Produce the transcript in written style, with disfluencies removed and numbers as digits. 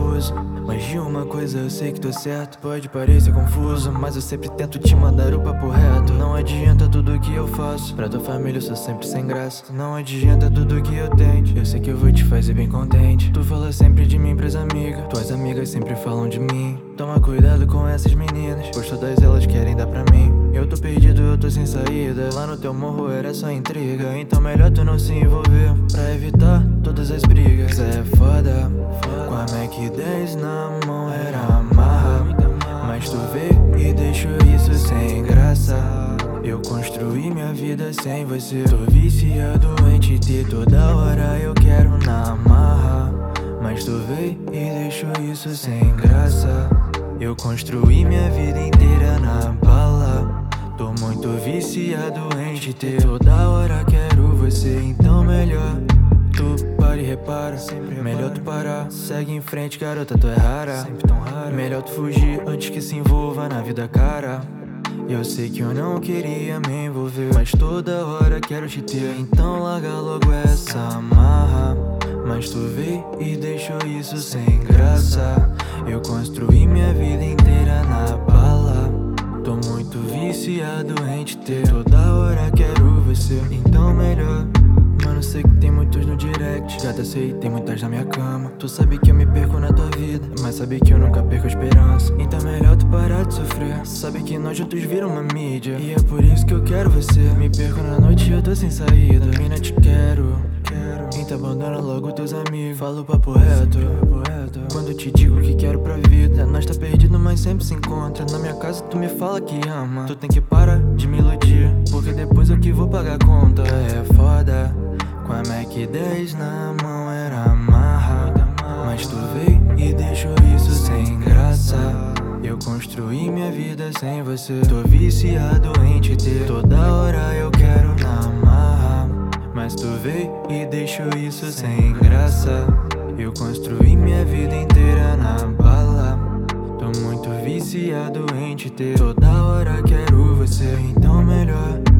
confuso. Mas de uma coisa eu sei que tô certo. Pode parecer confuso, mas eu sempre tento te mandar o papo reto. Não adianta tudo que eu faço, pra tua família eu sou sempre sem graça. Não adianta tudo que eu tente, eu sei que eu vou te fazer bem contente. Tu fala sempre de mim pras amigas, tuas amigas sempre falam de mim. Toma cuidado com essas meninas, pois todas elas querem dar pra mim. Eu tô perdido, eu tô sem saída, lá no teu morro era só intriga. Então melhor tu não se envolver, pra evitar todas as brigas. É foda, com a Mac 10 na mão era amarra, mas tu veio e deixou isso sem graça. Eu construí minha vida sem você. Tô viciado em te ter, toda hora eu quero na marra, mas tu veio e deixou isso sem graça. Eu construí minha vida inteira na bala. Tô muito viciado em te ter, toda hora quero você. Então melhor tu para e repara, melhor tu parar. Segue em frente, garota, tu é rara. Melhor tu fugir antes que se envolva na vida cara. Eu sei que eu não queria me envolver, mas toda hora quero te ter. Então larga logo essa amarra, mas tu veio e deixou isso sem graça. Eu construí minha vida inteira na bala. Tô muito viciado em te ter, toda hora quero você. Então melhor, mano, sei que tem muitos no direct. Gata, sei, tem muitas na minha cama. Tu sabe que eu me perco na tua vida, mas sabe que eu nunca perco a esperança. Então melhor tu parar de sofrer, sabe que nós juntos viram uma mídia, e é por isso que eu quero você. Me perco na noite e eu tô sem saída. Mina, te quero, então abandona logo teus amigos. Falo o papo reto, quando te digo que quero pra vida. Nós tá perdido, mas sempre se encontra. Na minha casa tu me fala que ama. Tu tem que parar de me iludir, porque depois eu que vou pagar a conta. É foda, com a Mac 10 na mão era amarra, mas tu veio e deixou isso sem graça. Eu construí minha vida sem você. Tô viciado em te ter, toda hora eu quero na marra, mas tu veio e deixou isso sem graça. Eu construí minha vida inteira na bala. Tô muito viciado em te ter, toda hora quero você. Então melhor